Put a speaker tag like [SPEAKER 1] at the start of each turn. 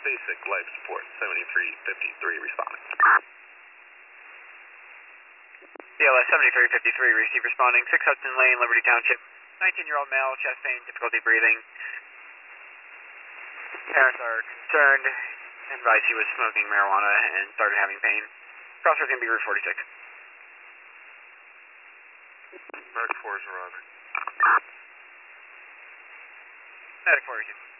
[SPEAKER 1] Basic life support, 7353 responding.
[SPEAKER 2] BLS 7353, receive responding, 6 Hudson Lane, Liberty Township. 19-year-old male, chest pain, difficulty breathing. Parents are concerned, advised he was smoking marijuana and started having pain. Crossroads going to be Route 46.
[SPEAKER 1] Medic 4 is arriving.
[SPEAKER 2] Medic 4 receive.